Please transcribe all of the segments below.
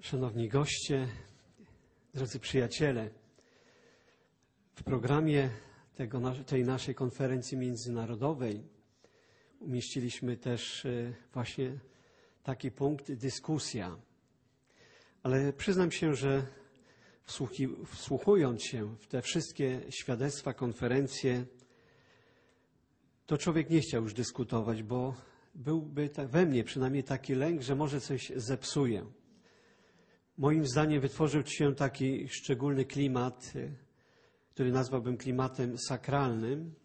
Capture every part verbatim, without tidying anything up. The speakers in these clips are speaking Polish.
Szanowni goście, drodzy przyjaciele, w programie tego, tej naszej konferencji międzynarodowej umieściliśmy też właśnie taki punkt dyskusja. Ale przyznam się, że wsłuchując się w te wszystkie świadectwa, konferencje, to człowiek nie chciał już dyskutować, bo byłby we mnie przynajmniej taki lęk, że może coś zepsuje. Moim zdaniem wytworzył się taki szczególny klimat, który nazwałbym klimatem sakralnym.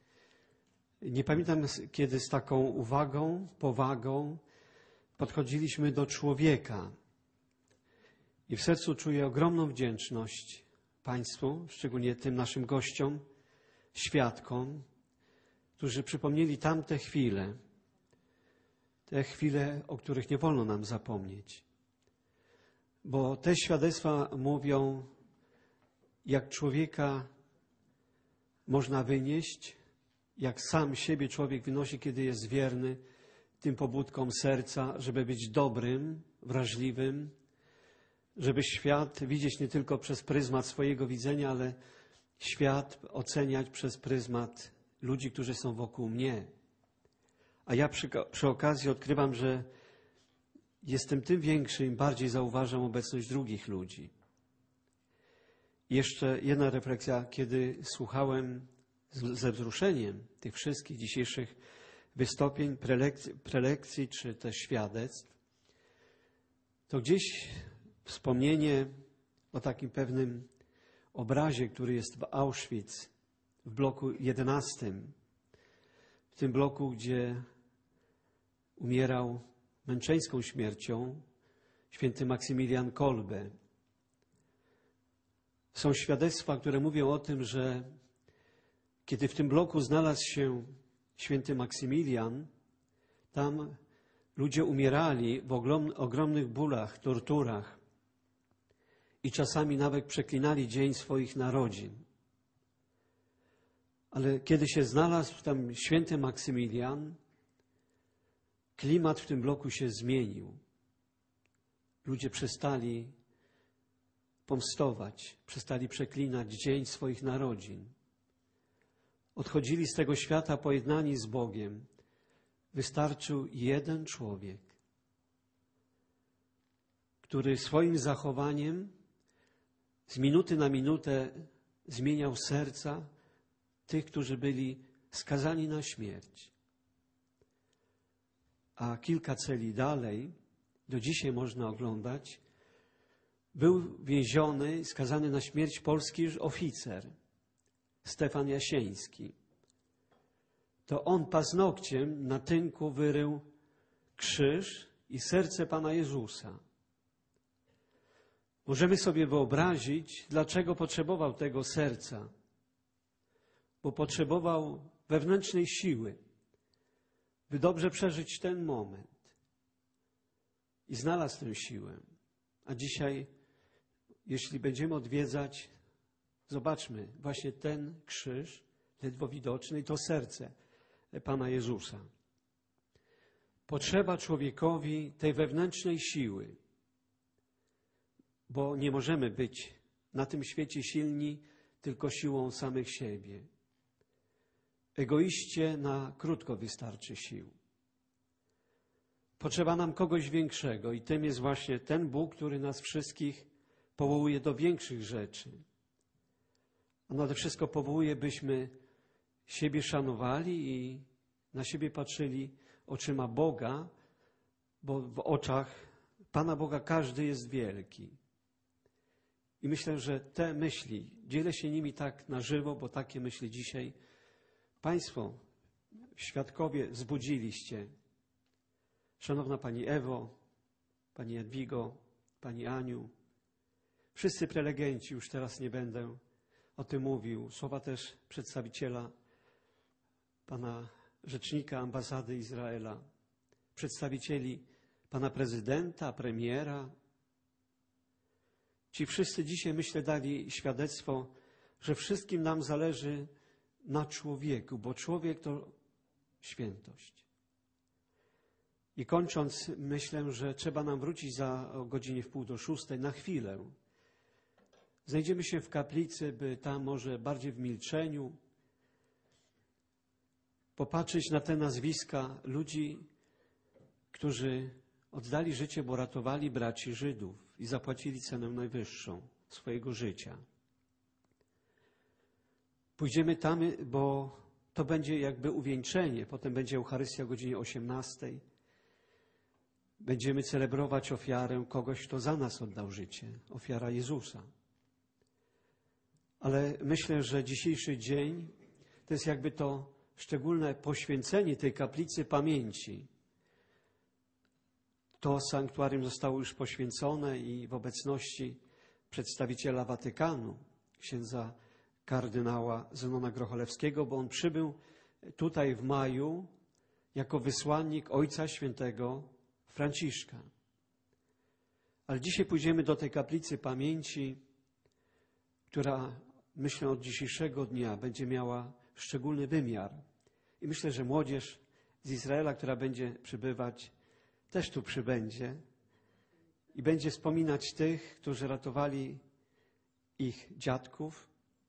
Nie pamiętam, kiedy z taką uwagą, powagą podchodziliśmy do człowieka. I w sercu czuję ogromną wdzięczność Państwu, szczególnie tym naszym gościom, świadkom, którzy przypomnieli tamte chwile, te chwile, o których nie wolno nam zapomnieć. Bo te świadectwa mówią, jak człowieka można wynieść, jak sam siebie człowiek wynosi, kiedy jest wierny tym pobudkom serca, żeby być dobrym, wrażliwym, żeby świat widzieć nie tylko przez pryzmat swojego widzenia, ale świat oceniać przez pryzmat ludzi, którzy są wokół mnie. A ja przy, przy okazji odkrywam, że jestem tym większy, im bardziej zauważam obecność drugich ludzi. Jeszcze jedna refleksja, kiedy słuchałem ze wzruszeniem tych wszystkich dzisiejszych wystąpień, prelekcji, prelekcji czy też świadectw, to gdzieś wspomnienie o takim pewnym obrazie, który jest w Auschwitz, w bloku jedenastym, w tym bloku, gdzie umierał męczeńską śmiercią święty Maksymilian Kolbe. Są świadectwa, które mówią o tym, że kiedy w tym bloku znalazł się święty Maksymilian, tam ludzie umierali w ogromnych bólach, torturach i czasami nawet przeklinali dzień swoich narodzin. Ale kiedy się znalazł tam święty Maksymilian, klimat w tym bloku się zmienił. Ludzie przestali pomstować, przestali przeklinać dzień swoich narodzin. Odchodzili z tego świata pojednani z Bogiem. Wystarczył jeden człowiek, który swoim zachowaniem z minuty na minutę zmieniał serca tych, którzy byli skazani na śmierć. A kilka celi dalej, do dzisiaj można oglądać, był więziony, skazany na śmierć polski oficer, Stefan Jasieński. To on paznokciem na tynku wyrył krzyż i serce Pana Jezusa. Możemy sobie wyobrazić, dlaczego potrzebował tego serca. Bo potrzebował wewnętrznej siły, by dobrze przeżyć ten moment. I znalazł tę siłę. A dzisiaj, jeśli będziemy odwiedzać, zobaczmy właśnie ten krzyż, ledwo widoczny, i to serce Pana Jezusa. Potrzeba człowiekowi tej wewnętrznej siły, bo nie możemy być na tym świecie silni tylko siłą samych siebie. Egoiście na krótko wystarczy sił. Potrzeba nam kogoś większego i tym jest właśnie ten Bóg, który nas wszystkich powołuje do większych rzeczy. A nade wszystko powołuje, byśmy siebie szanowali i na siebie patrzyli oczyma Boga, bo w oczach Pana Boga każdy jest wielki. I myślę, że te myśli, dzielę się nimi tak na żywo, bo takie myśli dzisiaj Państwo, świadkowie, wzbudziliście. Szanowna Pani Ewo, Pani Jadwigo, Pani Aniu, wszyscy prelegenci, już teraz nie będę o tym mówił. Słowa też przedstawiciela Pana Rzecznika Ambasady Izraela, przedstawicieli Pana Prezydenta, Premiera. Ci wszyscy dzisiaj, myślę, dali świadectwo, że wszystkim nam zależy na człowieku, bo człowiek to świętość. I kończąc, myślę, że trzeba nam wrócić za o godzinie w pół do szóstej na chwilę. Znajdziemy się w kaplicy, by tam może bardziej w milczeniu popatrzeć na te nazwiska ludzi, którzy oddali życie, bo ratowali braci Żydów i zapłacili cenę najwyższą swojego życia. Pójdziemy tam, bo to będzie jakby uwieńczenie. Potem będzie Eucharystia o godzinie osiemnastej. Będziemy celebrować ofiarę kogoś, kto za nas oddał życie. Ofiara Jezusa. Ale myślę, że dzisiejszy dzień to jest jakby to szczególne poświęcenie tej kaplicy pamięci. To sanktuarium zostało już poświęcone i w obecności przedstawiciela Watykanu, księdza kardynała Zenona Grocholewskiego, bo on przybył tutaj w maju jako wysłannik Ojca Świętego Franciszka. Ale dzisiaj pójdziemy do tej kaplicy pamięci, która, myślę, od dzisiejszego dnia będzie miała szczególny wymiar. I myślę, że młodzież z Izraela, która będzie przybywać, też tu przybędzie i będzie wspominać tych, którzy ratowali ich dziadków.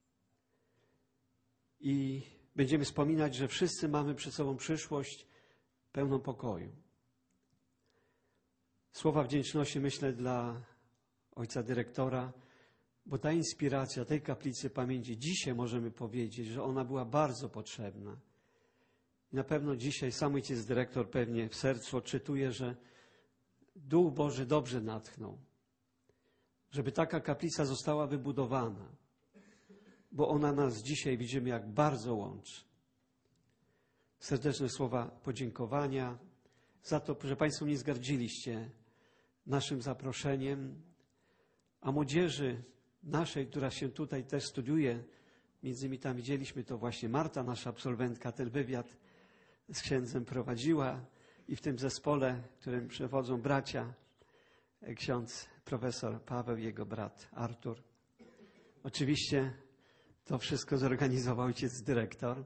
I będziemy wspominać, że wszyscy mamy przed sobą przyszłość pełną pokoju. Słowa wdzięczności, myślę, dla ojca dyrektora, bo ta inspiracja tej kaplicy pamięci, dzisiaj możemy powiedzieć, że ona była bardzo potrzebna. I na pewno dzisiaj sam ojciec dyrektor pewnie w sercu odczytuje, że Duch Boży dobrze natchnął, żeby taka kaplica została wybudowana, bo ona nas dzisiaj widzimy, jak bardzo łączy. Serdeczne słowa podziękowania za to, że Państwo nie zgardziliście naszym zaproszeniem, a młodzieży naszej, która się tutaj też studiuje, między innymi tam widzieliśmy to właśnie Marta, nasza absolwentka, ten wywiad z księdzem prowadziła i w tym zespole, którym przewodzą bracia, ksiądz profesor Paweł i jego brat Artur. Oczywiście to wszystko zorganizował ojciec dyrektor.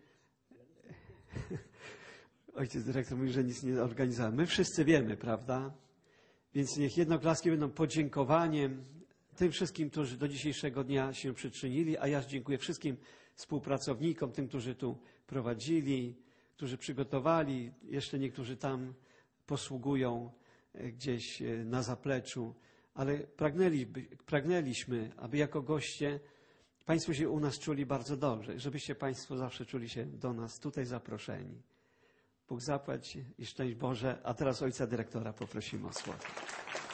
Ojciec dyrektor mówi, że nic nie organizował. My wszyscy wiemy, prawda? Więc niech jednoklaski będą podziękowaniem tym wszystkim, którzy do dzisiejszego dnia się przyczynili, a ja dziękuję wszystkim współpracownikom, tym, którzy tu prowadzili, którzy przygotowali, jeszcze niektórzy tam posługują gdzieś na zapleczu, ale pragnęli, pragnęliśmy, aby jako goście Państwo się u nas czuli bardzo dobrze, żebyście Państwo zawsze czuli się do nas tutaj zaproszeni. Bóg zapłać i szczęść Boże. A teraz ojca dyrektora poprosimy o słowo.